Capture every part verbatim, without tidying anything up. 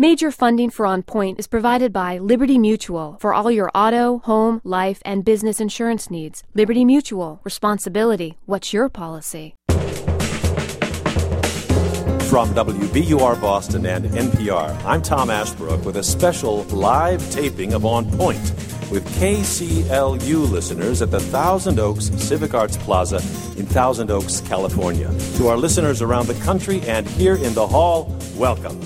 Major funding for On Point is provided by Liberty Mutual for all your auto, home, life, and business insurance needs. Liberty Mutual. Responsibility. What's your policy? From W B U R Boston and N P R, I'm Tom Ashbrook with a special live taping of On Point with K C L U listeners at the Thousand Oaks Civic Arts Plaza in Thousand Oaks, California. To our listeners around the country and here in the hall, welcome.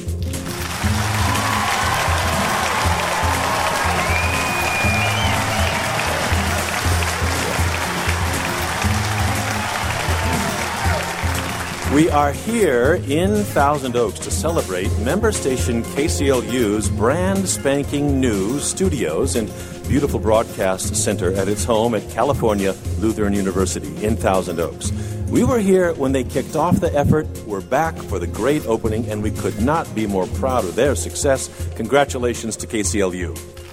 We are here in Thousand Oaks to celebrate member station K C L U's brand spanking new studios and beautiful broadcast center at its home at California Lutheran University in Thousand Oaks. We were here when they kicked off the effort. We're back for the great opening, and we could not be more proud of their success. Congratulations to K C L U.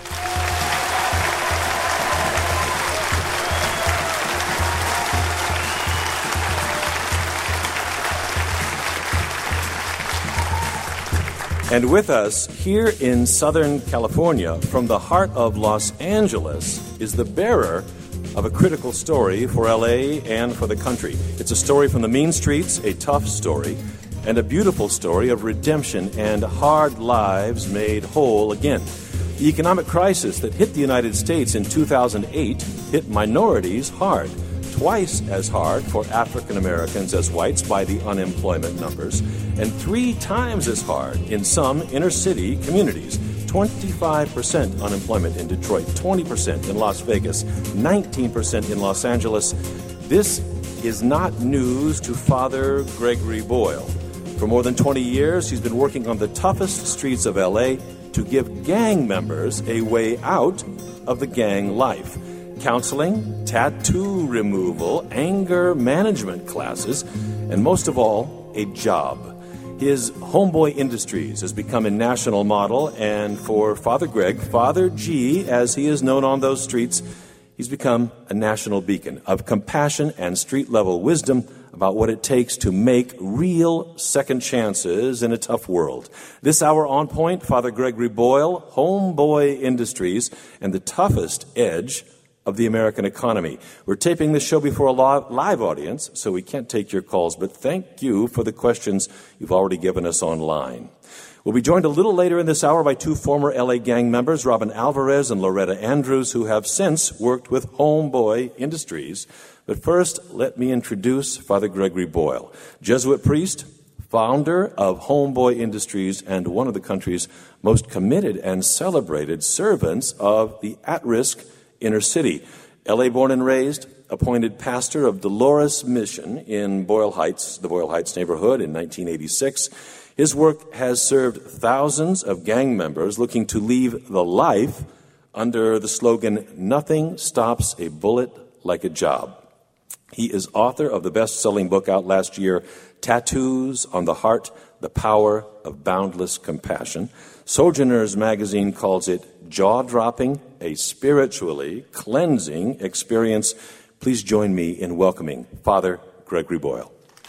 And with us here in Southern California, from the heart of Los Angeles, is the bearer of a critical story for L A and for the country. It's a story from the mean streets, a tough story, and a beautiful story of redemption and hard lives made whole again. The economic crisis that hit the United States in two thousand eight hit minorities hard. Twice as hard for African Americans as whites by the unemployment numbers, and three times as hard in some inner city communities. twenty-five percent unemployment in Detroit, twenty percent in Las Vegas, nineteen percent in Los Angeles. This is not news to Father Gregory Boyle. For more than twenty years, he's been working on the toughest streets of L A to give gang members a way out of the gang life. Counseling, tattoo removal, anger management classes, and most of all, a job. His Homeboy Industries has become a national model, and for Father Greg, Father G, as he is known on those streets, he's become a national beacon of compassion and street-level wisdom about what it takes to make real second chances in a tough world. This hour On Point, Father Gregory Boyle, Homeboy Industries, and the toughest edge of the American economy. We're taping this show before a live audience, so we can't take your calls, but thank you for the questions you've already given us online. We'll be joined a little later in this hour by two former L A gang members, Robin Alvarez and Loretta Andrews, who have since worked with Homeboy Industries. But first, let me introduce Father Gregory Boyle, Jesuit priest, founder of Homeboy Industries, and one of the country's most committed and celebrated servants of the at-risk inner city. L A born and raised, appointed pastor of Dolores Mission in Boyle Heights, the Boyle Heights neighborhood in nineteen eighty-six. His work has served thousands of gang members looking to leave the life under the slogan, "Nothing stops a bullet like a job." He is author of the best-selling book out last year, Tattoos on the Heart, The Power of Boundless Compassion. Sojourners magazine calls it jaw-dropping, a spiritually cleansing experience. Please join me in welcoming Father Gregory Boyle.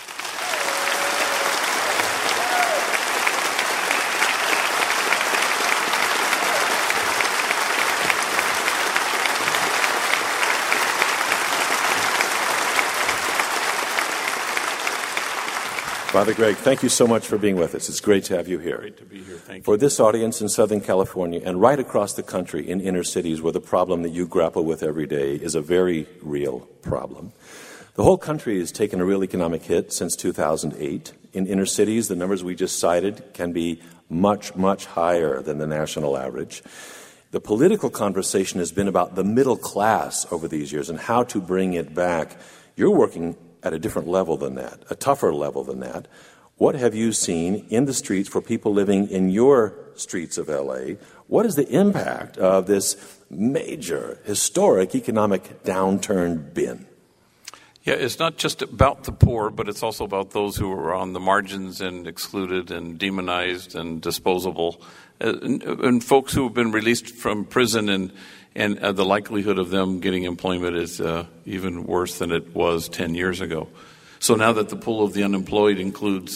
Father Greg, thank you so much for being with us. It's great to have you here. Great to be here. Thank you. For this audience in Southern California and right across the country in inner cities where the problem that you grapple with every day is a very real problem. The whole country has taken a real economic hit since two thousand eight. In inner cities, the numbers we just cited can be much, much higher than the national average. The political conversation has been about the middle class over these years and how to bring it back. You're working at a different level than that, a tougher level than that. What have you seen in the streets for people living in your streets of L A? What is the impact of this major, historic economic downturn been? Yeah, it's not just about the poor, but it's also about those who are on the margins and excluded and demonized and disposable, uh, and, and folks who have been released from prison, and and uh, the likelihood of them getting employment is uh, even worse than it was ten years ago. So now that the pool of the unemployed includes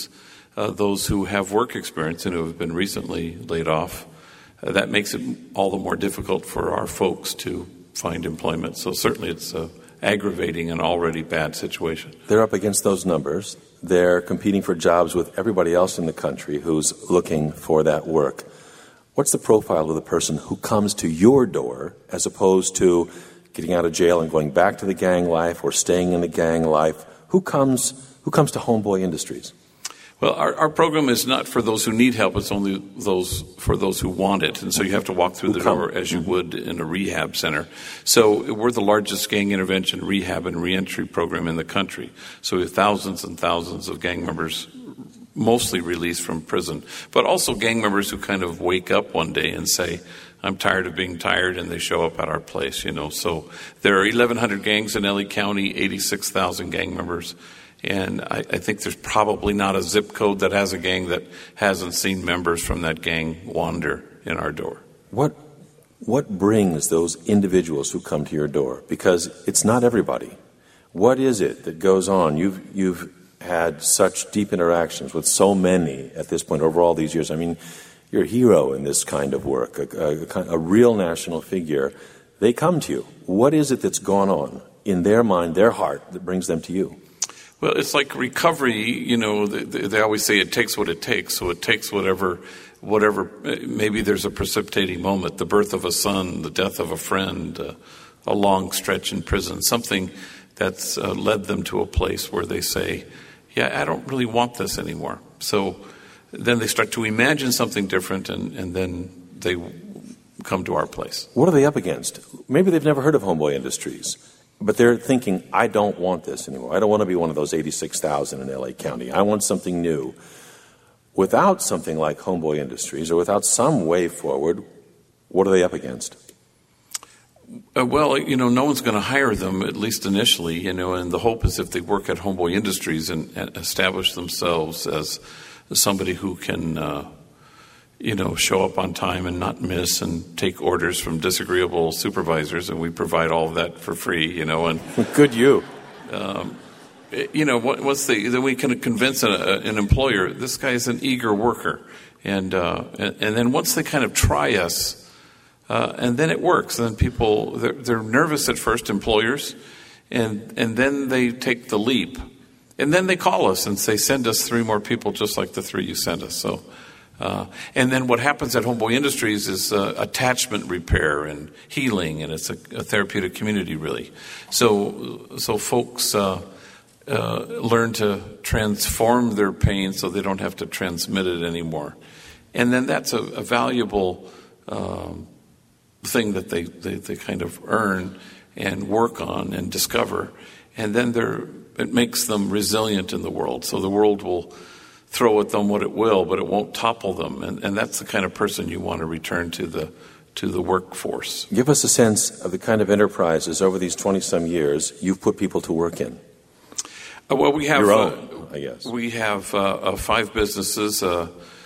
uh, those who have work experience and who have been recently laid off. Uh, that makes it all the more difficult for our folks to find employment. So certainly it's uh, aggravating an already bad situation. They're up against those numbers. They're competing for jobs with everybody else in the country who's looking for that work. What's the profile of the person who comes to your door as opposed to getting out of jail and going back to the gang life or staying in the gang life? Who comes who comes to Homeboy Industries? Well, our, our program is not for those who need help. It's only those for those who want it. And so you have to walk through the door as you would in a rehab center. So we're the largest gang intervention, rehab, and reentry program in the country. So we have thousands and thousands of gang members mostly released from prison, but also gang members who kind of wake up one day and say, I'm tired of being tired, and they show up at our place, you know. So there are eleven hundred gangs in L A County, eighty-six thousand gang members. And I, I think there's probably not a zip code that has a gang that hasn't seen members from that gang wander in our door. What what brings those individuals who come to your door? Because it's not everybody. What is it that goes on? You've you've had such deep interactions with so many at this point over all these years. I mean, you're a hero in this kind of work, a, a, a real national figure. They come to you. What is it that's gone on in their mind, their heart, that brings them to you? Well, it's like recovery, you know, they, they always say it takes what it takes. So it takes whatever, whatever, maybe there's a precipitating moment, the birth of a son, the death of a friend, uh, a long stretch in prison, something that's uh, led them to a place where they say, yeah, I don't really want this anymore. So then they start to imagine something different, and, and then they come to our place. What are they up against? Maybe they've never heard of Homeboy Industries. But they're thinking, I don't want this anymore. I don't want to be one of those eighty-six thousand in L A County. I want something new. Without something like Homeboy Industries, or without some way forward, what are they up against? Uh, well, you know, no one's going to hire them, at least initially, you know, and the hope is if they work at Homeboy Industries and, and establish themselves as somebody who can, uh, you know, show up on time and not miss and take orders from disagreeable supervisors, and we provide all of that for free, you know. And good you. Um, you know, once they, then we can convince a, an employer, this guy is an eager worker. And, uh, and, and then once they kind of try us, uh, and then it works, and then people, they're, they're nervous at first, employers, and, and then they take the leap. And then they call us and say, send us three more people just like the three you sent us. So, Uh, and then what happens at Homeboy Industries is uh, attachment repair and healing, and it's a, a therapeutic community, really. So, so folks uh, uh, learn to transform their pain so they don't have to transmit it anymore. And then that's a, a valuable um, thing that they, they, they kind of earn and work on and discover. And then they're, it makes them resilient in the world. So the world will throw at them what it will, but it won't topple them. And, and that's the kind of person you want to return to the to the workforce. Give us a sense of the kind of enterprises over these twenty-some years you've put people to work in. Uh, well, we have your own, uh, I guess. We have uh, uh, five businesses. Uh,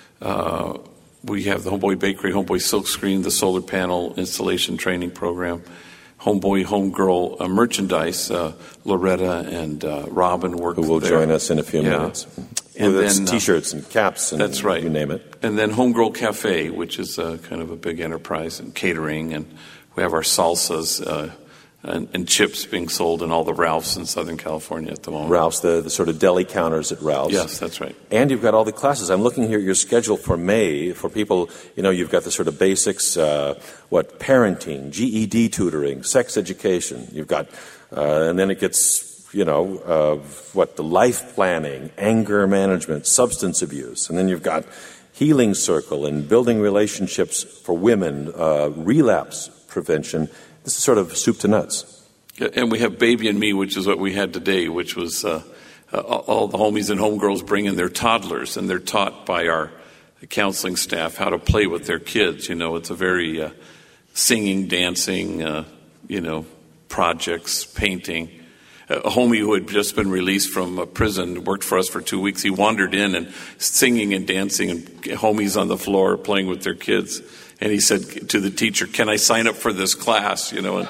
uh, we have the Homeboy Bakery, Homeboy Silkscreen, the solar panel installation training program, Homeboy Homegirl uh, merchandise. Uh, Loretta and uh, Robin work who will there. join us in a few yeah. minutes. And well, then that's T-shirts and caps and that's right. You name it. And then Homegirl Cafe, which is uh, kind of a big enterprise in catering, and we have our salsas uh, and, and chips being sold in all the Ralphs in Southern California at the moment. Ralph's, the, the sort of deli counters at Ralph's. Yes, that's right. And you've got all the classes. I'm looking here at your schedule for May for people. You know, you've got the sort of basics, uh, what parenting, G E D tutoring, sex education. You've got, uh, and then it gets. You know, uh, what, the life planning, anger management, substance abuse. And then you've got healing circle and building relationships for women, uh, relapse prevention. This is sort of soup to nuts. And we have Baby and Me, which is what we had today, which was uh, uh, all the homies and homegirls bring in their toddlers, and they're taught by our counseling staff how to play with their kids. You know, it's a very uh, singing, dancing, uh, you know, projects, painting. A homie who had just been released from a prison worked for us for two weeks. He wandered in and singing and dancing, and homies on the floor playing with their kids. And he said to the teacher, "Can I sign up for this class?" You know, and,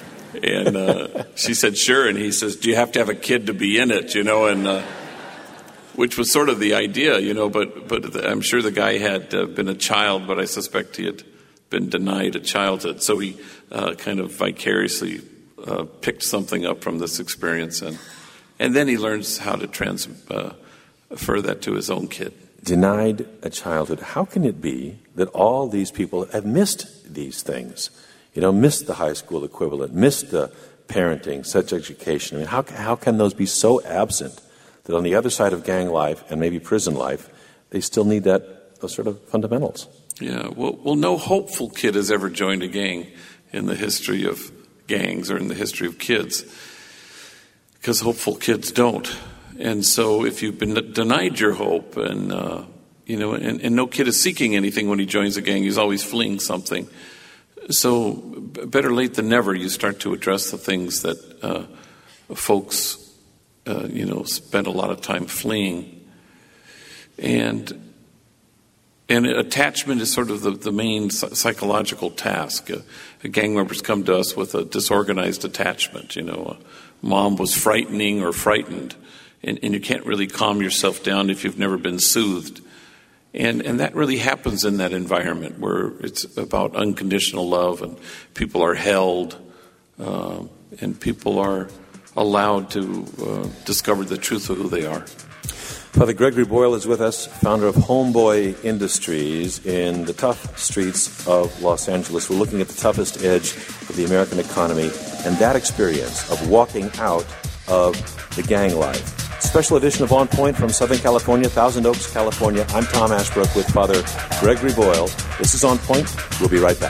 and uh, she said, "Sure." And he says, "Do you have to have a kid to be in it?" You know, and uh, which was sort of the idea, you know, but, but I'm sure the guy had uh, been a child, but I suspect he had been denied a childhood. So he uh, kind of vicariously uh, picked something up from this experience, and and then he learns how to transfer uh, that to his own kid. Denied a childhood. How can it be that all these people have missed these things? You know, missed the high school equivalent, missed the parenting, sex education. I mean, how how can those be so absent that on the other side of gang life and maybe prison life, they still need that those sort of fundamentals? Yeah, well, well, no hopeful kid has ever joined a gang in the history of gangs or in the history of kids, because hopeful kids don't. And so if you've been denied your hope, and uh, you know, and, and no kid is seeking anything when he joins a gang, he's always fleeing something. So better late than never, you start to address the things that uh, folks, uh, you know, spend a lot of time fleeing. And and attachment is sort of the, the main psychological task. Uh, gang members come to us with a disorganized attachment. You know, a mom was frightening or frightened, and, and you can't really calm yourself down if you've never been soothed. And and that really happens in that environment where it's about unconditional love, and people are held, uh, and people are allowed to uh, discover the truth of who they are. Father Gregory Boyle is with us, founder of Homeboy Industries in the tough streets of Los Angeles. We're looking at the toughest edge of the American economy and that experience of walking out of the gang life. Special edition of On Point from Southern California, Thousand Oaks, California. I'm Tom Ashbrook with Father Gregory Boyle. This is On Point. We'll be right back.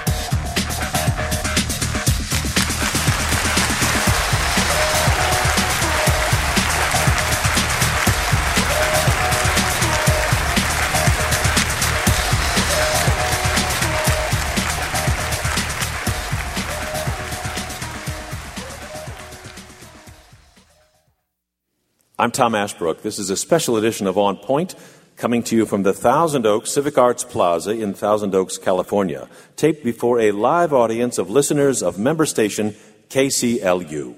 I'm Tom Ashbrook. This is a special edition of On Point, coming to you from the Thousand Oaks Civic Arts Plaza in Thousand Oaks, California, taped before a live audience of listeners of member station K C L U.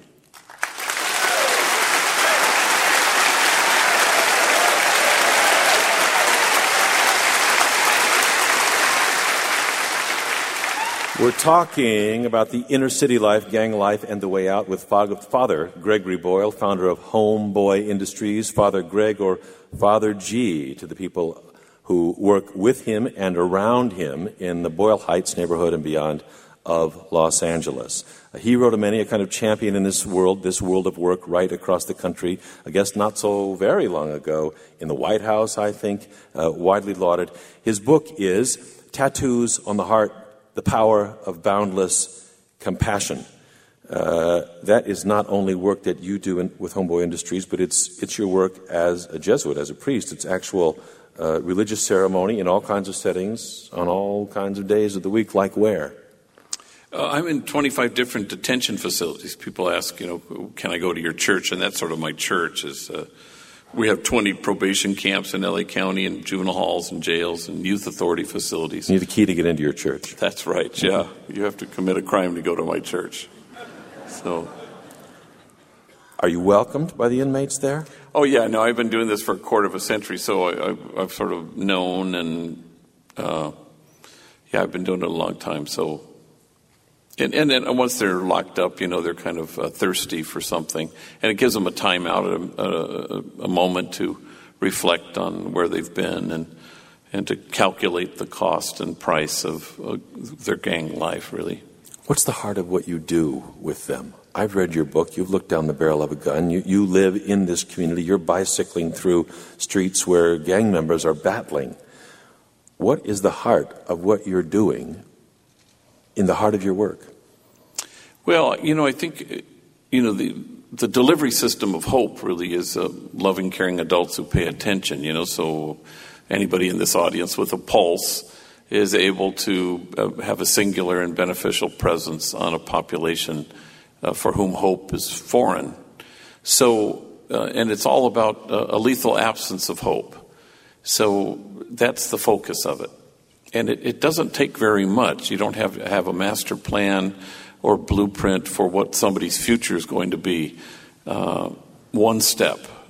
We're talking about the inner city life, gang life, and the way out with Father Gregory Boyle, founder of Homeboy Industries. Father Greg, or Father G, to the people who work with him and around him in the Boyle Heights neighborhood and beyond of Los Angeles. A hero to many, a kind of champion in this world, this world of work right across the country. I guess not so very long ago in the White House, I think, uh, widely lauded. His book is Tattoos on the Heart, The Power of Boundless Compassion. Uh, that is not only work that you do in, with Homeboy Industries, but it's it's your work as a Jesuit, as a priest. It's actual uh, religious ceremony in all kinds of settings, on all kinds of days of the week, like where? Uh, I'm in twenty-five different detention facilities. People ask, you know, can I go to your church? And that's sort of my church. Is uh, we have twenty probation camps in L A County, and juvenile halls and jails and youth authority facilities. You need a key to get into your church. That's right, yeah. You have to commit a crime to go to my church. So, are you welcomed by the inmates there? Oh, yeah. No, I've been doing this for a quarter of a century, so I, I've, I've sort of known, and, uh, yeah, I've been doing it a long time. So, and, and then once they're locked up, you know, they're kind of uh, thirsty for something, and it gives them a time out, a, a, a moment to reflect on where they've been, and and to calculate the cost and price of uh, their gang life, really. What's the heart of what you do with them? I've read your book. You've looked down the barrel of a gun. You, you live in this community. You're bicycling through streets where gang members are battling. What is the heart of what you're doing in the heart of your work? Well, you know, I think, you know, the the delivery system of hope really is uh, loving, caring adults who pay attention, you know, so anybody in this audience with a pulse is able to uh, have a singular and beneficial presence on a population uh, for whom hope is foreign. So, uh, and it's all about uh, a lethal absence of hope. So that's the focus of it. And it, it doesn't take very much. You don't have to have a master plan or blueprint for what somebody's future is going to be. Uh, one step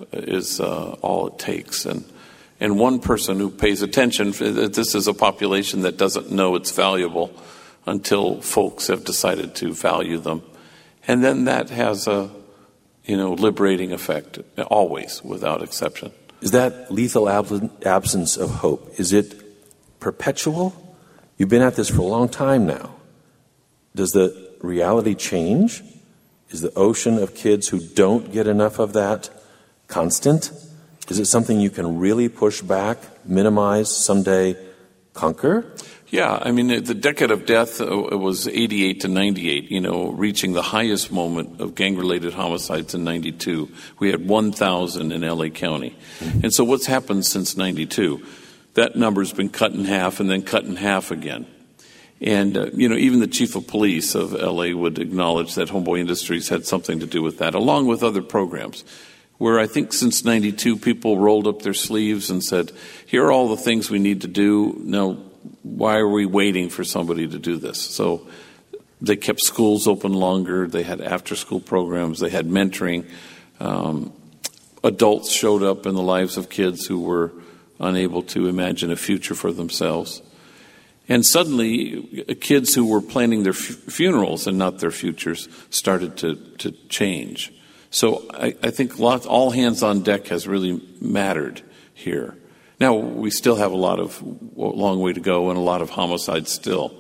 is uh, all it takes. And and one person who pays attention, this is a population that doesn't know it's valuable until folks have decided to value them. And then that has a, you know, liberating effect, always, without exception. Is that lethal ab- absence of hope, is it perpetual? You've been at this for a long time now. Does the reality change? Is the ocean of kids who don't get enough of that constant? Is it something you can really push back, minimize, someday conquer? Yeah, I mean, the decade of death was eighty-eight to ninety-eight, you know, reaching the highest moment of gang-related homicides in ninety-two. We had one thousand in L A County. Mm-hmm. And so what's happened since ninety-two? That number's been cut in half and then cut in half again. And, uh, you know, even the chief of police of L A would acknowledge that Homeboy Industries had something to do with that, along with other programs, where I think since ninety-two people rolled up their sleeves and said, here are all the things we need to do. Now, why are we waiting for somebody to do this? So they kept schools open longer. They had after-school programs. They had mentoring. Um, adults showed up in the lives of kids who were unable to imagine a future for themselves. And suddenly, kids who were planning their f- funerals and not their futures started to, to change. So I, I think lots, all hands on deck has really mattered here. Now, we still have a lot of a long way to go and a lot of homicides still.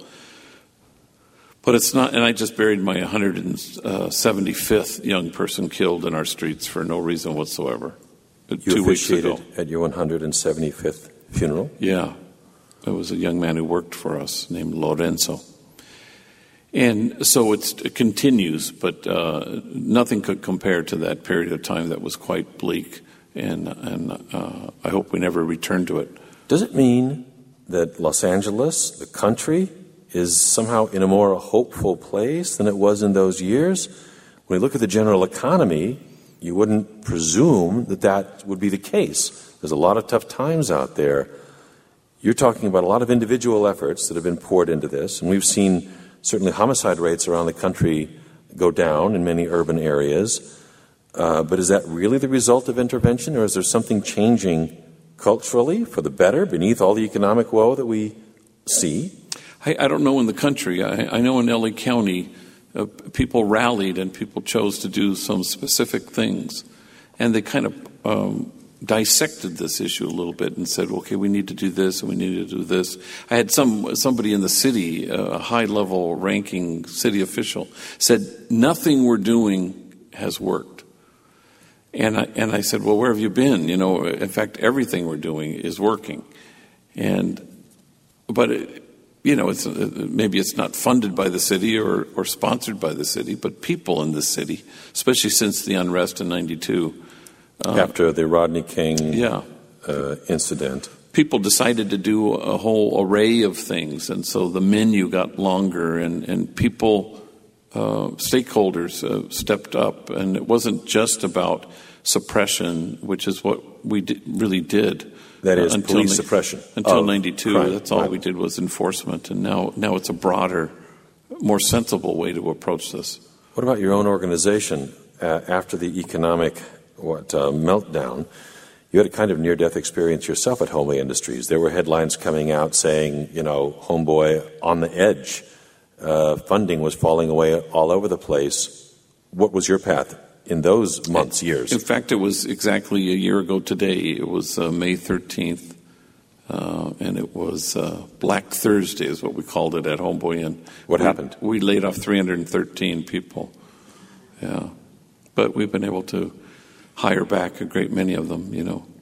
But it's not, and I just buried my one hundred seventy-fifth young person killed in our streets for no reason whatsoever. You two weeks ago. officiated at your one hundred seventy-fifth funeral? Yeah. There was a young man who worked for us named Lorenzo. And so it's, it continues, but uh, nothing could compare to that period of time that was quite bleak. And, and uh, I hope we never return to it. Does it mean that Los Angeles, the country, is somehow in a more hopeful place than it was in those years? When we look at the general economy, you wouldn't presume that that would be the case. There's a lot of tough times out there. You're talking about a lot of individual efforts that have been poured into this, and we've seen certainly homicide rates around the country go down in many urban areas. Uh, but is that really the result of intervention, or is there something changing culturally for the better beneath all the economic woe that we see? I, I don't know in the country. I, I know in L A County, uh, people rallied and people chose to do some specific things. And they kind of um, dissected this issue a little bit and said, okay, we need to do this and we need to do this. I had some somebody in the city, a high-level ranking city official, said, nothing we're doing has worked. And I, and I said, well, where have you been? You know, in fact, everything we're doing is working. And, but, it, you know, it's maybe it's not funded by the city or, or sponsored by the city, but people in the city, especially since the unrest in ninety-two. Um, After the Rodney King yeah. uh, incident. People decided to do a whole array of things. And so the menu got longer and, and people... Uh, stakeholders uh, stepped up, and it wasn't just about suppression, which is what we di- really did. That is uh, until police ni- suppression. Until ninety-two, crime. that's all right. we did was enforcement, and now now it's a broader, more sensible way to approach this. What about your own organization? Uh, after the economic what uh, meltdown, you had a kind of near-death experience yourself at Homeboy Industries. There were headlines coming out saying, you know, Homeboy on the edge. Uh, funding was falling away all over the place. What was your path in those months, years? In fact, it was exactly a year ago today. It was uh, May thirteenth, uh, and it was uh, Black Thursday is what we called it at Homeboy Inn. What we, happened? We laid off three hundred thirteen people. Yeah. But we've been able to hire back a great many of them, you know.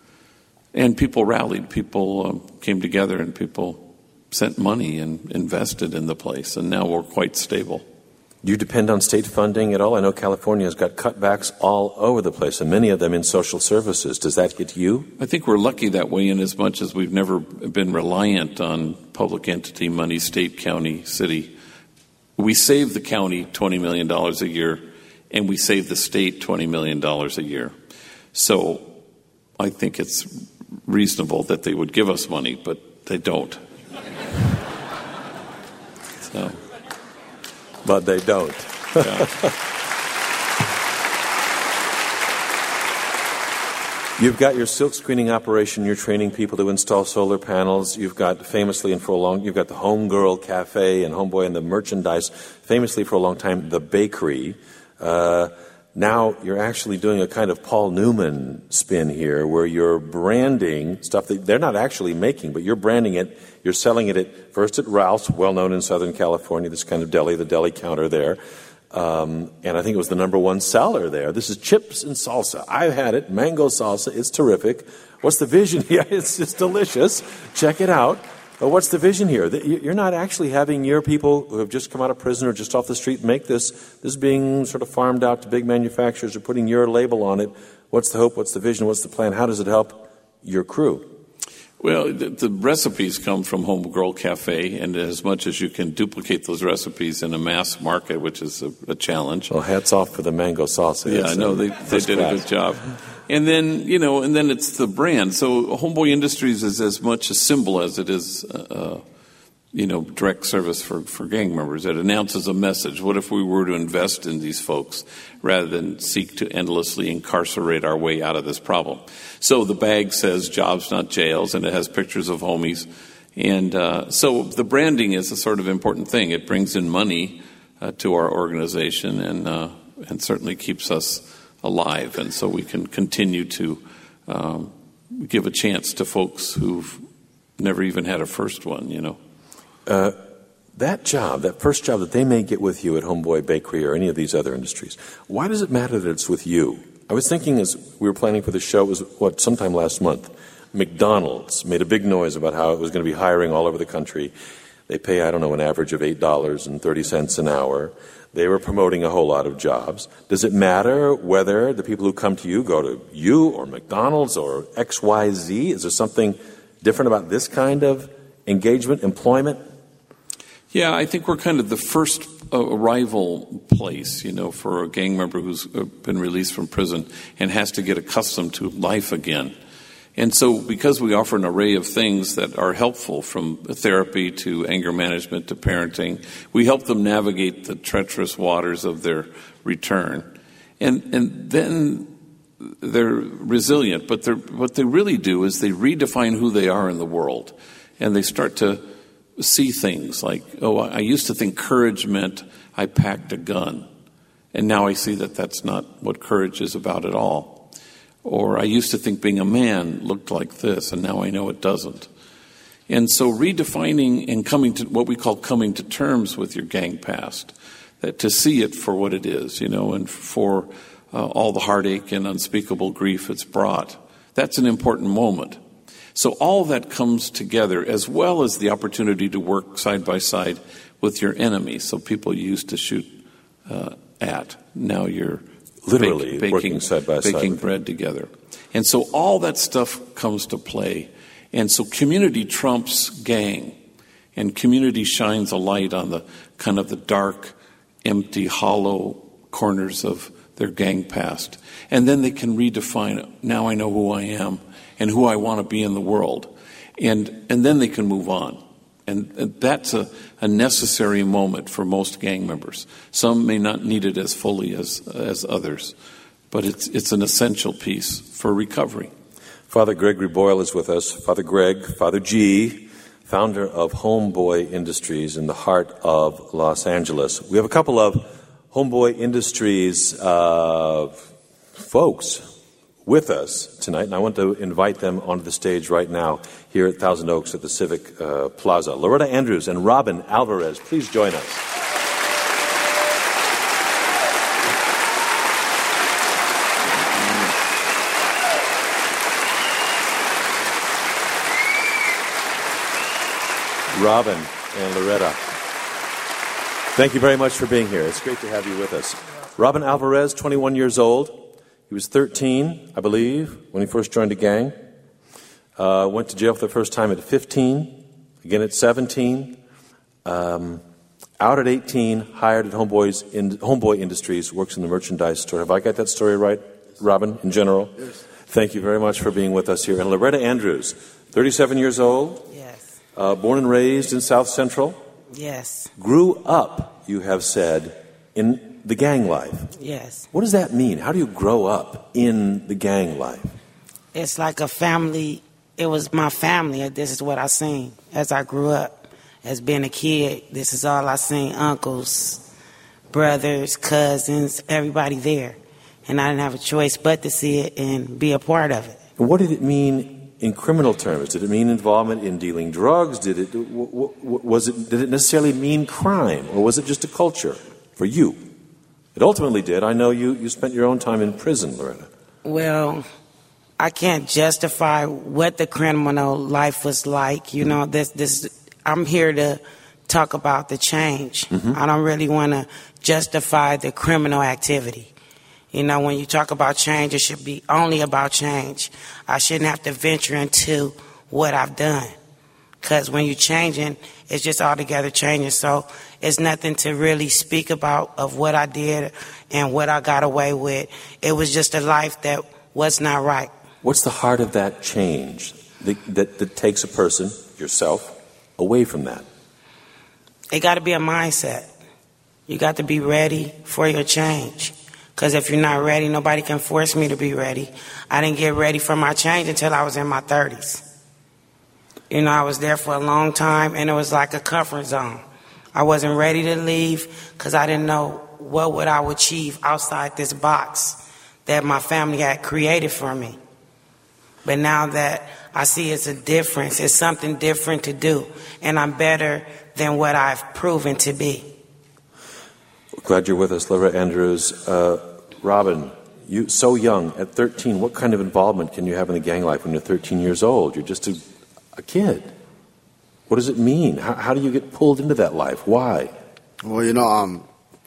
And people rallied. People um, came together, and people sent money and invested in the place, and now we're quite stable. Do you depend on state funding at all? I know California has got cutbacks all over the place, and many of them in social services. Does that hit you? I think we're lucky that way in as much as we've never been reliant on public entity money, state, county, city. We save the county twenty million dollars a year, and we save the state twenty million dollars a year. So I think it's reasonable that they would give us money, but they don't. So. But they don't. Yeah. You've got your silk screening operation. You're training people to install solar panels. You've got famously and for a long, you've got the Homegirl Cafe and Homeboy and the merchandise. Famously for a long time, the bakery. Uh, now you're actually doing a kind of Paul Newman spin here, where you're branding stuff that they're not actually making, but you're branding it. You're selling it at first at Ralph's, well known in Southern California. This kind of deli, the deli counter there. Um, and I think it was the number one seller there. This is chips and salsa. I've had it. Mango salsa. It's terrific. What's the vision here? It's just delicious. Check it out. But what's the vision here? You're not actually having your people who have just come out of prison or just off the street make this. This is being sort of farmed out to big manufacturers or putting your label on it. What's the hope? What's the vision? What's the plan? How does it help your crew? Well, the, the recipes come from Homegirl Cafe, and as much as you can duplicate those recipes in a mass market, which is a, a challenge. Well, hats off for the mango salsa. Yeah, I know. They, they did a good job. And then, you know, and then it's the brand. So Homeboy Industries is as much a symbol as it is, uh, you know, direct service for, for gang members. It announces a message. What if we were to invest in these folks rather than seek to endlessly incarcerate our way out of this problem? So the bag says jobs, not jails, and it has pictures of homies. And uh, so the branding is a sort of important thing. It brings in money uh, to our organization and uh, and certainly keeps us alive. And so we can continue to um, give a chance to folks who've never even had a first one, you know. Uh, that job, that first job that they may get with you at Homeboy Bakery or any of these other industries, why does it matter that it's with you? I was thinking as we were planning for the show, it was, what, sometime last month, McDonald's made a big noise about how it was going to be hiring all over the country. They pay, I don't know, an average of eight dollars and thirty cents an hour. They were promoting a whole lot of jobs. Does it matter whether the people who come to you go to you or McDonald's or X Y Z? Is there something different about this kind of engagement, employment? Yeah, I think we're kind of the first uh, arrival place, you know, for a gang member who's uh, been released from prison and has to get accustomed to life again. And so because we offer an array of things that are helpful, from therapy to anger management to parenting, we help them navigate the treacherous waters of their return. And and then they're resilient, but they're, what they really do is they redefine who they are in the world. And they start to see things like, oh, I used to think courage meant I packed a gun. And now I see that that's not what courage is about at all. Or I used to think being a man looked like this, and now I know it doesn't. And so redefining and coming to what we call coming to terms with your gang past, that to see it for what it is, you know, and for uh, all the heartache and unspeakable grief it's brought. That's an important moment. So all that comes together, as well as the opportunity to work side by side with your enemy. So people you used to shoot uh, at, now you're literally bake, working baking, side by side, baking bread together. And so all that stuff comes to play. And so community trumps gang, and community shines a light on the kind of the dark, empty, hollow corners of their gang past. And then they can redefine, now I know who I am and who I want to be in the world. And and then they can move on. And, and that's a, a necessary moment for most gang members. Some may not need it as fully as as others, but it's it's an essential piece for recovery. Father Gregory Boyle is with us. Father Greg, Father G, founder of Homeboy Industries in the heart of Los Angeles. We have a couple of Homeboy Industries uh, folks with us tonight, and I want to invite them onto the stage right now here at Thousand Oaks at the Civic uh, Plaza. Loretta Andrews and Robin Alvarez, please join us. Robin and Loretta, thank you very much for being here. It's great to have you with us. Robin Alvarez, twenty-one years old. He was thirteen, I believe, when he first joined a gang. Uh, went to jail for the first time at fifteen, again at seventeen. Um, out at eighteen, hired at Homeboy's in, Homeboy Industries, works in the merchandise store. Have I got that story right, Robin, in general? Yes. Thank you very much for being with us here. And Loretta Andrews, thirty-seven years old. Yes. Uh, born and raised in South Central. Yes. Grew up, you have said, in the gang life. Yes. What does that mean? How do you grow up in the gang life? it's like a family. It was my family. This is what I seen as I grew up. As being a kid, this is all I seen. Uncles, brothers, cousins, everybody there. And I didn't have a choice but to see it and be a part of it. What did it mean in criminal terms? Did it mean involvement in dealing drugs? Did it, was it, did it necessarily mean crime? Or was it just a culture for you? It ultimately did. I know you, you spent your own time in prison, Loretta. Well, I can't justify what the criminal life was like. You know, this, this, I'm here to talk about the change. Mm-hmm. I don't really want to justify the criminal activity. You know, when you talk about change, it should be only about change. I shouldn't have to venture into what I've done. Because when you're changing, it's just altogether changing. So it's nothing to really speak about of what I did and what I got away with. It was just a life that was not right. What's the heart of that change that, that, that takes a person, yourself, away from that? It got to be a mindset. You got to be ready for your change. Because if you're not ready, nobody can force me to be ready. I didn't get ready for my change until I was in my thirties. You know, I was there for a long time, and it was like a comfort zone. I wasn't ready to leave because I didn't know what would I achieve outside this box that my family had created for me. But now that I see it's a difference, it's something different to do, and I'm better than what I've proven to be. Glad you're with us, Loretta Andrews. Uh, Robin, you so young, at thirteen, what kind of involvement can you have in the gang life when you're thirteen years old? You're just a, a kid. What does it mean? How, how do you get pulled into that life? Why? Well, you know, um,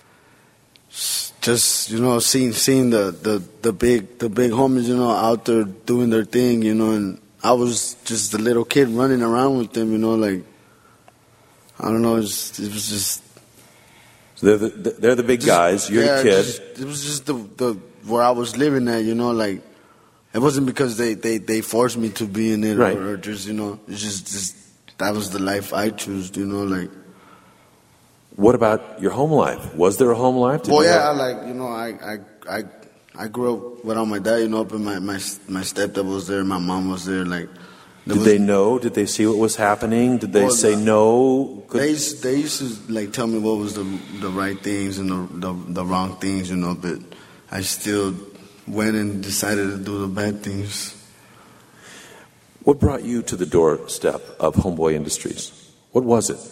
just, you know, seeing seeing the, the, the big the big homies, you know, out there doing their thing, you know, and I was just a little kid running around with them, you know, like, I don't know, it was, it was just... So they're the, they're the big just, guys, you're yeah, the kid. Just, it was just the, the where I was living at, you know, like, it wasn't because they, they, they forced me to be in it, right. or, or just, you know, it's just, just, that was the life I chose, you know, like... What about your home life? Was there a home life? Did well, you yeah, have... like, you know, I, I, I, I grew up without my dad, you know, but my, my, my stepdad was there, my mom was there, like... Did was, they know? Did they see what was happening? Did they well, say no? Could... They, they used to, like, tell me what was the the right things and the, the, the wrong things, you know, but I still went and decided to do the bad things. What brought you to the doorstep of Homeboy Industries? What was it?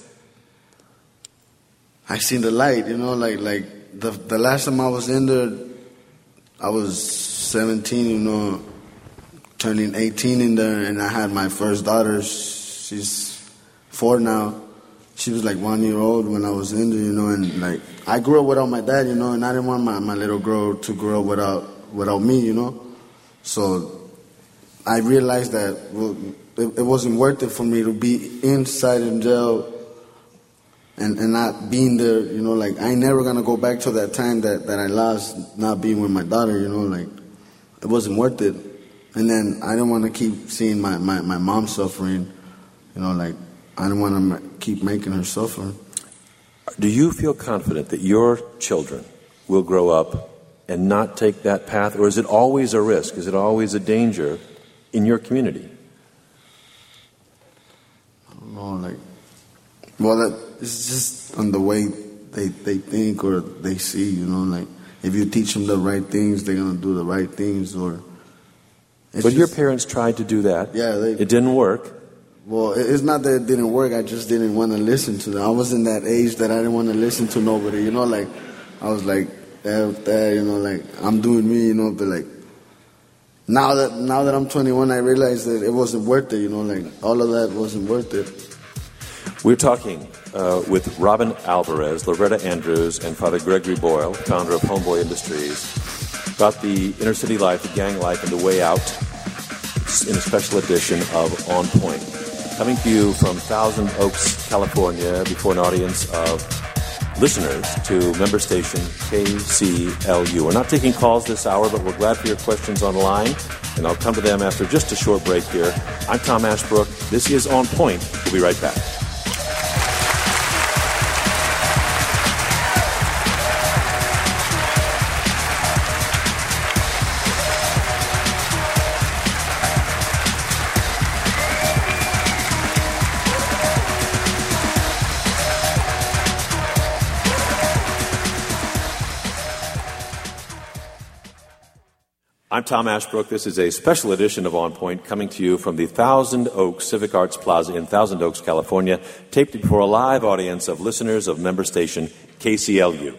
I seen the light, you know, like like the the last time I was in there, I was seventeen, you know, turning eighteen in there, and I had my first daughter. She's four now. She was like one year old when I was in there, you know, and like I grew up without my dad, you know, and I didn't want my, my little girl to grow up without without me, you know. So I realized that well, it, it wasn't worth it for me to be inside in jail and, and not being there, you know, like I ain't never gonna go back to that time that, that I lost not being with my daughter, you know, like it wasn't worth it. And then I didn't want to keep seeing my, my, my mom suffering, you know, like I didn't want to keep making her suffer. Do you feel confident that your children will grow up and not take that path, or is it always a risk? Is it always a danger in your community? I don't know, like, well, that, it's just on the way they, they think or they see, you know, like if you teach them the right things, they're going to do the right things, or... But just, your parents tried to do that. Yeah. They, it didn't work. Well, it's not that it didn't work. I just didn't want to listen to them. I was in that age that I didn't want to listen to nobody. You know, like, I was like, that, that, you know, like, I'm doing me, you know, but like, now that now that I'm twenty-one, I realize that it wasn't worth it, you know, like, all of that wasn't worth it. We're talking uh, with Robin Alvarez, Loretta Andrews, and Father Gregory Boyle, founder of Homeboy Industries, about the inner city life, the gang life, and the way out in a special edition of On Point. Coming to you from Thousand Oaks, California, before an audience of listeners to member station K C L U. We're not taking calls this hour, but we're glad for your questions on the line, and I'll come to them after just a short break here. I'm Tom Ashbrook. This is On Point. We'll be right back. I'm Tom Ashbrook. This is a special edition of On Point coming to you from the Thousand Oaks Civic Arts Plaza in Thousand Oaks, California, taped before a live audience of listeners of member station K C L U.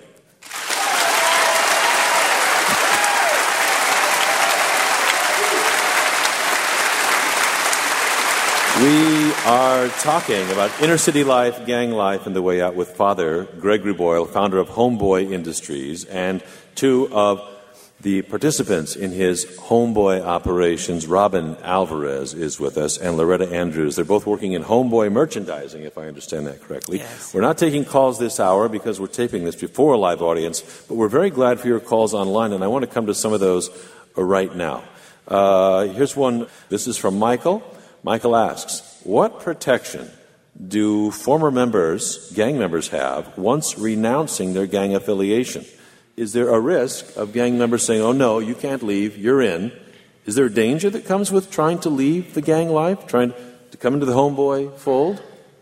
We are talking about inner city life, gang life, and the way out with Father Gregory Boyle, founder of Homeboy Industries, and two of the participants in his Homeboy operations. Robin Alvarez is with us, and Loretta Andrews. They're both working in Homeboy merchandising, if I understand that correctly. Yes. We're not taking calls this hour because we're taping this before a live audience, but we're very glad for your calls online, and I want to come to some of those right now. Uh, here's one. This is from Michael. Michael asks, what protection do former members, gang members, have once renouncing their gang affiliation? Is there a risk of gang members saying, oh, no, you can't leave, you're in? Is there a danger that comes with trying to leave the gang life, trying to come into the Homeboy fold?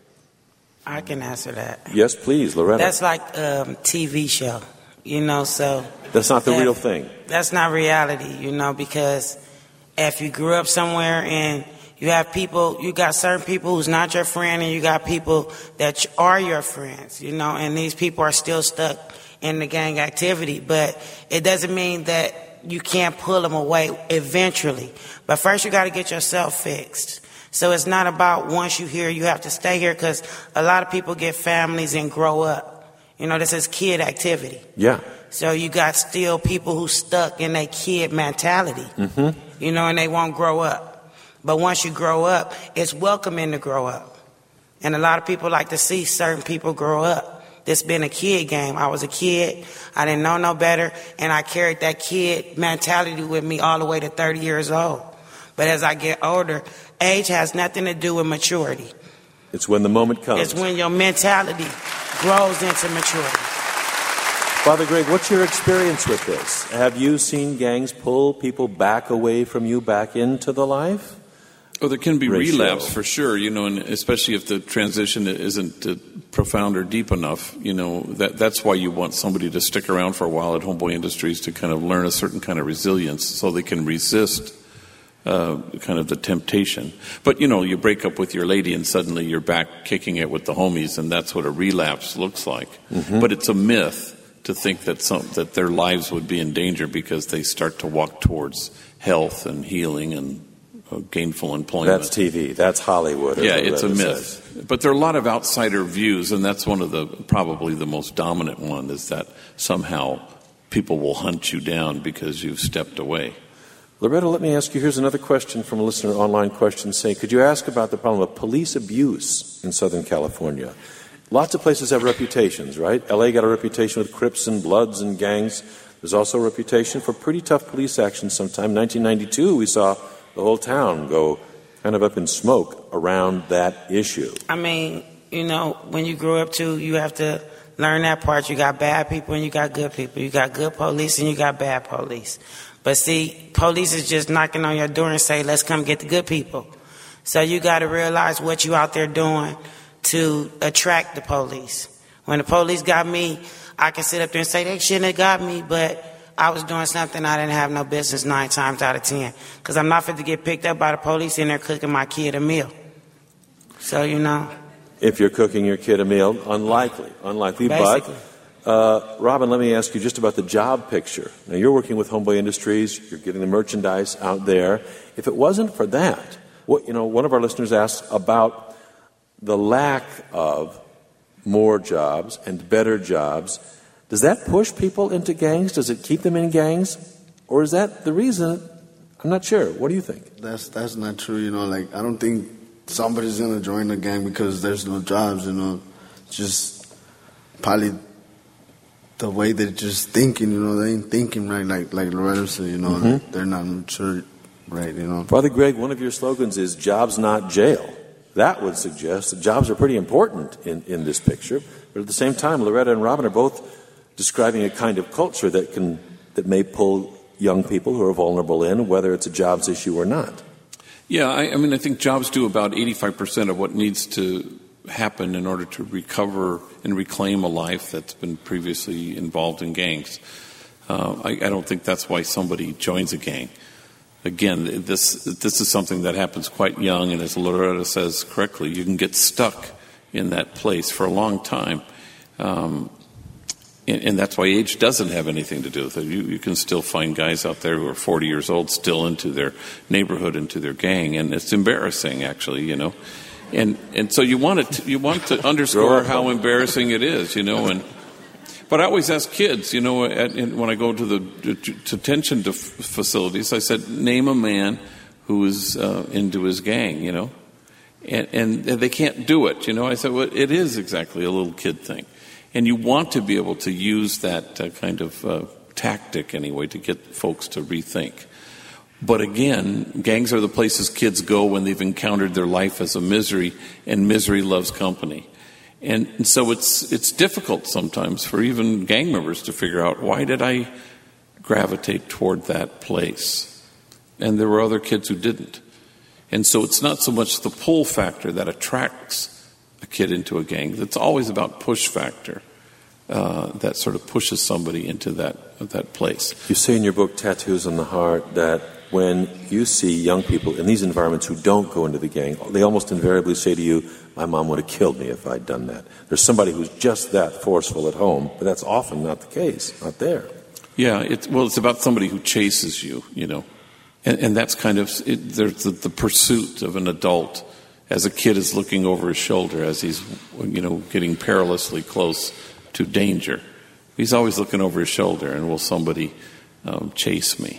I can answer that. Yes, please, Loretta. That's like a um, T V show, you know, so... That's not the that, real thing. That's not reality, you know, because if you grew up somewhere and you have people, you got certain people who's not your friend, and you got people that are your friends, you know, and these people are still stuck in the gang activity, but it doesn't mean that you can't pull them away eventually. But first you got to get yourself fixed. So it's not about once you here, you have to stay here, because a lot of people get families and grow up. You know, this is kid activity. Yeah. So you got still people who stuck in their kid mentality, mm-hmm. you know, and they won't grow up. But once you grow up, it's welcoming to grow up. And a lot of people like to see certain people grow up. This been a kid game. I was a kid. I didn't know no better. And I carried that kid mentality with me all the way to thirty years old. But as I get older, age has nothing to do with maturity. It's when the moment comes. It's when your mentality grows into maturity. Father Greg, what's your experience with this? Have you seen gangs pull people back away from you, back into the life? Oh, there can be ratio. relapse for sure, you know, and especially if the transition isn't uh, profound or deep enough, you know, that that's why you want somebody to stick around for a while at Homeboy Industries to kind of learn a certain kind of resilience so they can resist uh, kind of the temptation. But, you know, you break up with your lady and suddenly you're back kicking it with the homies, and that's what a relapse looks like. Mm-hmm. But it's a myth to think that some that their lives would be in danger because they start to walk towards health and healing and gainful employment. That's T V. That's Hollywood. Yeah, it's a myth. Says. But there are a lot of outsider views, and that's one of the probably the most dominant one, is that somehow people will hunt you down because you've stepped away. Loretta, let me ask you, here's another question from a listener, online question, saying, could you ask about the problem of police abuse in Southern California? Lots of places have reputations, right? L A got a reputation with Crips and Bloods and gangs. There's also a reputation for pretty tough police action sometime. In nineteen ninety-two, we saw the whole town go kind of up in smoke around that issue. I mean, you know, when you grow up too, you have to learn that part. You got bad people and you got good people. You got good police and you got bad police. But see, police is just knocking on your door and say, let's come get the good people. So you got to realize what you out there doing to attract the police. When the police got me, I can sit up there and say, they shouldn't have got me, but I was doing something I didn't have no business nine times out of ten. Because I'm not fit to get picked up by the police in there cooking my kid a meal. So, you know. If you're cooking your kid a meal, unlikely. Unlikely. Basically. But, uh, Robin, let me ask you just about the job picture. Now, you're working with Homeboy Industries. You're getting the merchandise out there. If it wasn't for that, what, you know, one of our listeners asked about the lack of more jobs and better jobs. Does that push people into gangs? Does it keep them in gangs? Or is that the reason? I'm not sure. What do you think? That's that's not true, you know. Like, I don't think somebody's going to join the gang because there's no jobs, you know. Just probably the way they're just thinking, you know. They ain't thinking right, like, like Loretta said, you know. Mm-hmm. Like, they're not mature right, you know. Father Greg, one of your slogans is jobs, not jail. That would suggest that jobs are pretty important in, in this picture. But at the same time, Loretta and Robin are both describing a kind of culture that can that may pull young people who are vulnerable in, whether it's a jobs issue or not. Yeah, I, I mean, I think jobs do about eighty-five percent of what needs to happen in order to recover and reclaim a life that's been previously involved in gangs. Uh, I, I don't think that's why somebody joins a gang. Again, this this is something that happens quite young, and as Loretta says correctly, you can get stuck in that place for a long time. Um, and, and that's why age doesn't have anything to do with it. You, you can still find guys out there who are forty years old still into their neighborhood, into their gang, and it's embarrassing, actually, you know. And and so you want to you want to underscore how embarrassing it is, you know. And but I always ask kids, you know, at, in, when I go to the detention to facilities, I said, name a man who is uh, into his gang, you know. And, and they can't do it, you know. I said, well, it is exactly a little kid thing. And you want to be able to use that uh, kind of uh, tactic, anyway, to get folks to rethink. But again, gangs are the places kids go when they've encountered their life as a misery, and misery loves company. And, and so it's it's difficult sometimes for even gang members to figure out, why did I gravitate toward that place? And there were other kids who didn't. And so it's not so much the pull factor that attracts a kid into a gang. It's always about push factor uh, that sort of pushes somebody into that that place. You say in your book, Tattoos on the Heart, that when you see young people in these environments who don't go into the gang, they almost invariably say to you, my mom would have killed me if I'd done that. There's somebody who's just that forceful at home, but that's often not the case, not there. Yeah, it's, well, it's about somebody who chases you, you know. And, and that's kind of, it, there's the, the pursuit of an adult as a kid is looking over his shoulder as he's, you know, getting perilously close to danger. He's always looking over his shoulder, and will somebody um, chase me?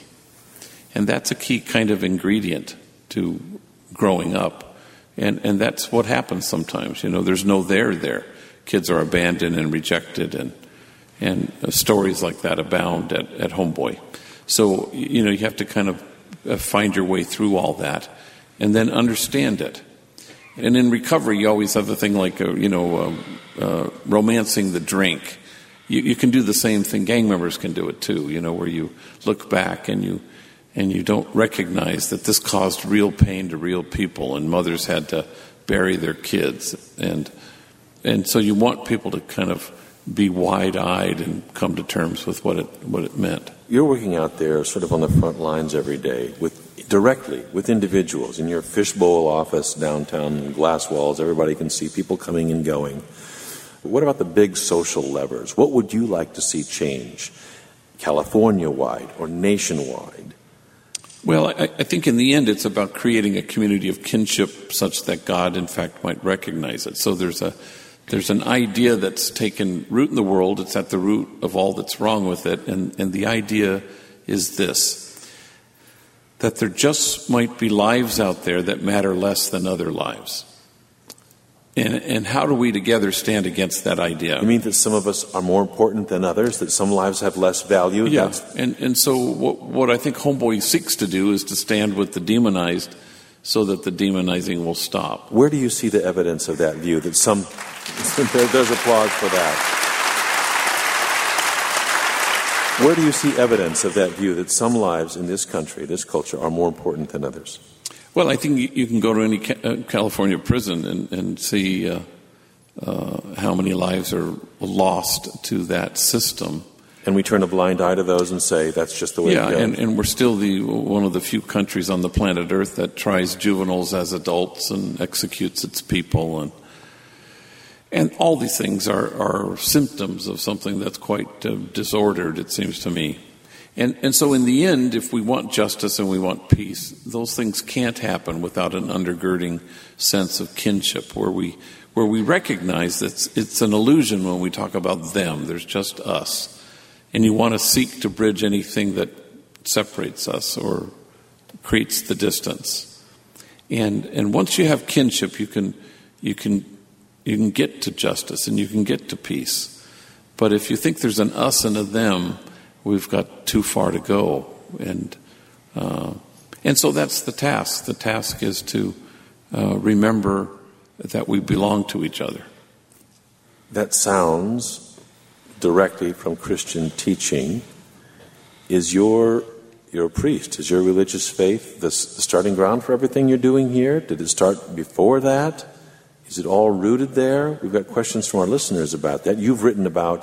And that's a key kind of ingredient to growing up. And and that's what happens sometimes. You know, there's no there there. Kids are abandoned and rejected, and and uh, stories like that abound at, at Homeboy. So, you know, you have to kind of uh, find your way through all that and then understand it. And in recovery, you always have the thing like, uh, you know, uh, uh, romancing the drink. You, you can do the same thing. Gang members can do it too, you know, where you look back and you and you don't recognize that this caused real pain to real people, and mothers had to bury their kids. And and so you want people to kind of be wide-eyed and come to terms with what it what it meant. You're working out there sort of on the front lines every day, with directly with individuals in your fishbowl office downtown, glass walls, everybody can see people coming and going. But what about the big social levers? What would you like to see change, California-wide or nationwide? Well, I, I think in the end it's about creating a community of kinship such that God, in fact, might recognize it. So there's a there's an idea that's taken root in the world. It's at the root of all that's wrong with it. And, and the idea is this, that there just might be lives out there that matter less than other lives. And, and how do we together stand against that idea? You mean that some of us are more important than others, that some lives have less value? Yeah, That's... and, and so what, what I think Homeboy seeks to do is to stand with the demonized so that the demonizing will stop. Where do you see the evidence of that view, that some... There's applause for that. Where do you see evidence of that view, that some lives in this country, this culture, are more important than others? Well, I think you can go to any California prison and, and see uh, uh, how many lives are lost to that system. And we turn a blind eye to those and say, that's just the way yeah, it goes. and, and we're still the one of the few countries on the planet Earth that tries juveniles as adults and executes its people. And and all these things are, are symptoms of something that's quite uh, disordered, it seems to me. And and so in the end, if we want justice and we want peace, those things can't happen without an undergirding sense of kinship, where we where we recognize that it's, it's an illusion when we talk about them. There's just us. And you want to seek to bridge anything that separates us or creates the distance. And and once you have kinship, you can you can you can get to justice and you can get to peace. But if you think there's an us and a them, we've got too far to go, and uh, and so that's the task. The task is to uh, remember that we belong to each other. That sounds directly from Christian teaching. Is your you're a priest? Is your religious faith the, the starting ground for everything you're doing here? Did it start before that? Is it all rooted there? We've got questions from our listeners about that. You've written about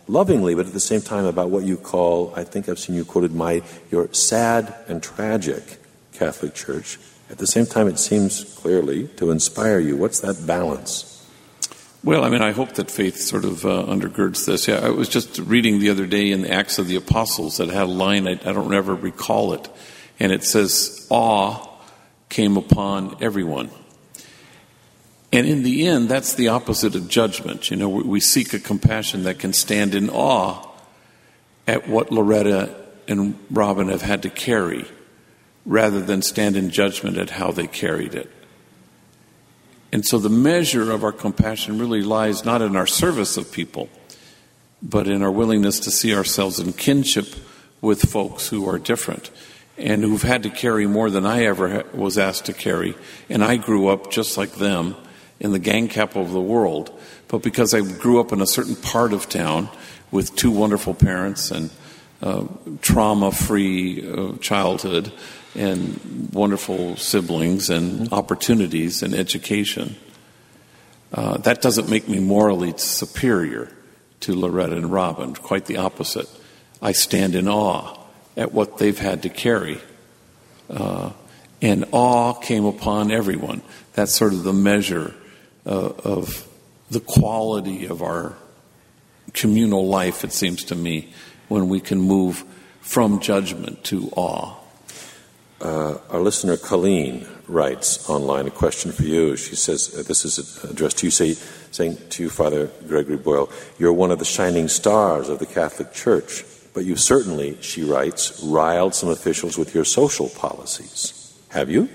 lovingly, but at the same time about what you call, I think I've seen you quoted, my your sad and tragic Catholic Church. At the same time, it seems clearly to inspire you. What's that balance? Well, I mean, I hope that faith sort of uh, undergirds this. Yeah, I was just reading the other day in the Acts of the Apostles that had a line, I, I don't ever recall it, and it says, awe came upon everyone. And in the end, that's the opposite of judgment. You know, we, we seek a compassion that can stand in awe at what Loretta and Robin have had to carry, rather than stand in judgment at how they carried it. And so the measure of our compassion really lies not in our service of people, but in our willingness to see ourselves in kinship with folks who are different and who've had to carry more than I ever was asked to carry. And I grew up just like them in the gang capital of the world. But because I grew up in a certain part of town with two wonderful parents and uh, trauma-free uh, childhood, and wonderful siblings and opportunities and education. Uh, that doesn't make me morally superior to Loretta and Robin. Quite the opposite. I stand in awe at what they've had to carry. Uh, and awe came upon everyone. That's sort of the measure uh, of the quality of our communal life, it seems to me, when we can move from judgment to awe. Uh, our listener, Colleen, writes online a question for you. She says, uh, this is addressed to you, say, saying to you, Father Gregory Boyle, you're one of the shining stars of the Catholic Church, but you certainly, she writes, riled some officials with your social policies. Have you?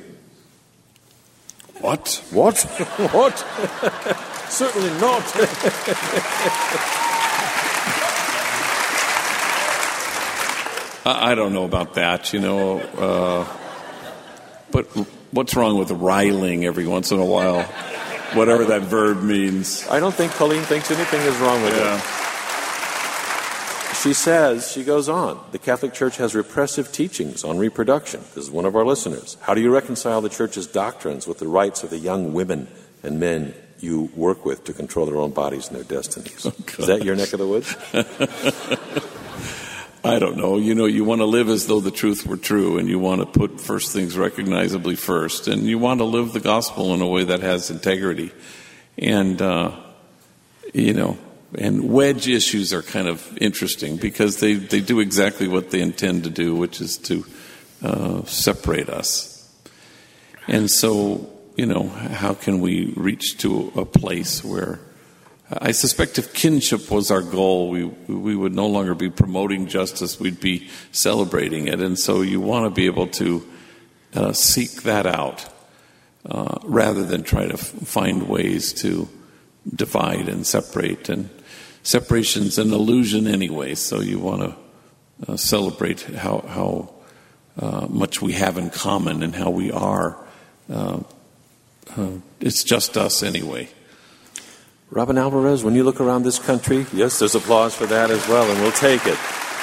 What? What? What? Certainly not. I don't know about that, you know. Uh, but what's wrong with riling every once in a while? Whatever that verb means. I don't think Colleen thinks anything is wrong with yeah. it. She says, she goes on, the Catholic Church has repressive teachings on reproduction. This is one of our listeners. How do you reconcile the Church's doctrines with the rights of the young women and men you work with to control their own bodies and their destinies? Oh, is that your neck of the woods? I don't know. You know, you want to live as though the truth were true, and you want to put first things recognizably first, and you want to live the gospel in a way that has integrity. And, uh, you know, and wedge issues are kind of interesting because they, they do exactly what they intend to do, which is to uh, separate us. And so, you know, how can we reach to a place where I suspect if kinship was our goal, we we would no longer be promoting justice, we'd be celebrating it. And so you want to be able to uh, seek that out uh, rather than try to f- find ways to divide and separate. And separation's an illusion anyway, so you want to uh, celebrate how, how uh, much we have in common and how we are. Uh, uh, it's just us anyway. Robin Alvarez, when you look around this country, yes, there's applause for that as well, and we'll take it.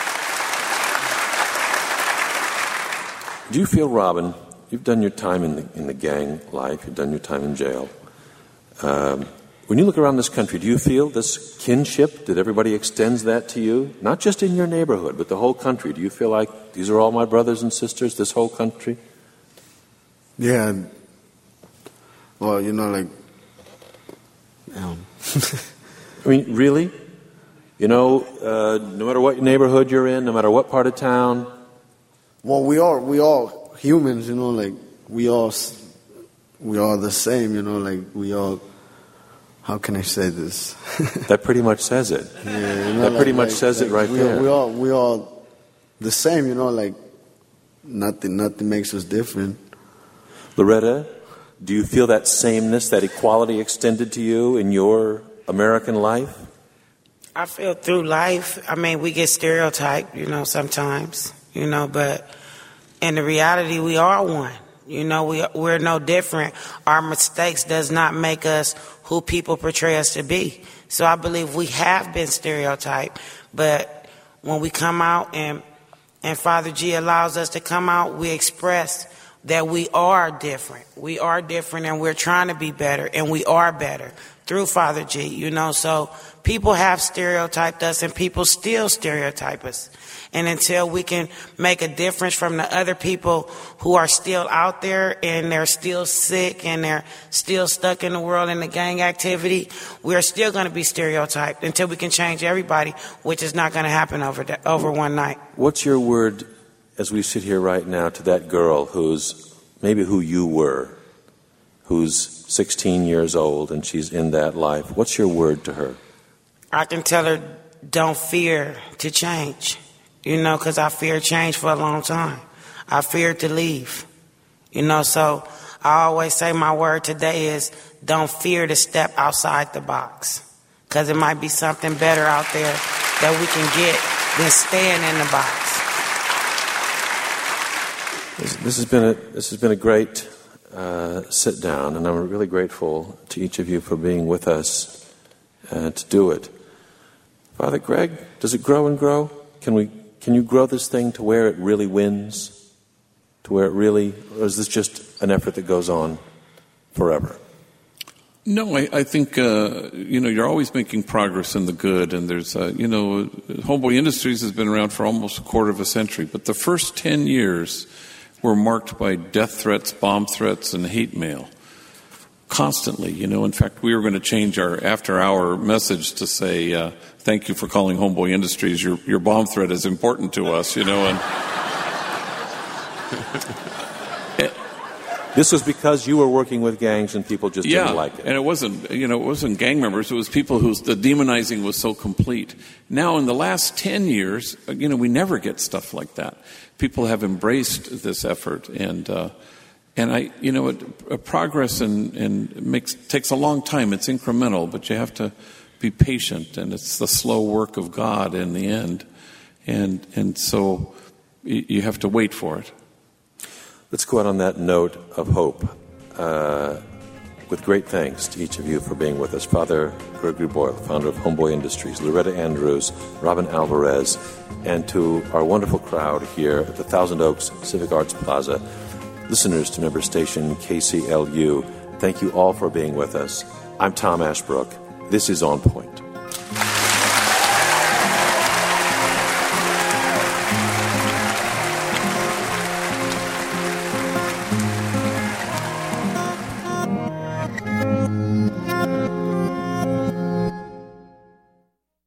Do you feel, Robin, you've done your time in the, in the gang life, you've done your time in jail. Um, when you look around this country, do you feel this kinship, that everybody extends that to you? Not just in your neighborhood, but the whole country. Do you feel like these are all my brothers and sisters, this whole country? Yeah. Well, you know, like, um, I mean, really? You know, uh, no matter what neighborhood you're in, no matter what part of town. Well, we are we all humans, you know. Like we all we are the same, you know. Like we all. How can I say this? That pretty much says it. Yeah, you know, that like, pretty much like, says like it right we, there. We all we all the same, you know. Like nothing nothing makes us different. Loretta, do you feel that sameness, that equality extended to you in your American life? I feel through life, I mean, we get stereotyped, you know, sometimes, you know, but in the reality, we are one. You know, we, we're no different. Our mistakes does not make us who people portray us to be. So I believe we have been stereotyped, but when we come out and, and Father G allows us to come out, we express that we are different. We are different and we're trying to be better and we are better. through Father G, you know. So people have stereotyped us, and people still stereotype us. And until we can make a difference from the other people who are still out there and they're still sick and they're still stuck in the world in the gang activity, we're still going to be stereotyped until we can change everybody, which is not going to happen over the, over one night. What's your word as we sit here right now to that girl who's maybe who you were, who's sixteen years old and she's in that life? What's your word to her? I can tell her, don't fear to change. You know, because I feared change for a long time. I feared to leave. You know, so I always say my word today is don't fear to step outside the box. Because it might be something better out there that we can get than staying in the box. This, this has been a this has been a great uh, sit down, and I'm really grateful to each of you for being with us uh, to do it. Father Greg, does it grow and grow? Can we? Can you grow this thing to where it really wins? To where it really, or is this just an effort that goes on forever? No, I, I think, uh, you know, you're always making progress in the good. And there's, uh, you know, Homeboy Industries has been around for almost a quarter of a century. But the first ten years were marked by death threats, bomb threats, and hate mail. Constantly, you know. In fact, we were going to change our after-hour message to say, uh, thank you for calling Homeboy Industries. Your your bomb threat is important to us, you know. And this was because you were working with gangs and people just yeah, didn't like it. And it wasn't, you know, it wasn't gang members. It was people whose the demonizing was so complete. Now, in the last ten years, you know, we never get stuff like that. People have embraced this effort, and uh, and I, you know, it, uh, progress and and makes takes a long time. It's incremental, but you have to be patient, and it's the slow work of God in the end, and and so you have to wait for it. Let's go out on that note of hope, uh, with great thanks to each of you for being with us. Father Gregory Boyle, founder of Homeboy Industries, Loretta Andrews, Robin Alvarez, and to our wonderful crowd here at the Thousand Oaks Civic Arts Plaza, listeners to member station K C L U, thank you all for being with us. I'm Tom Ashbrook. This is On Point.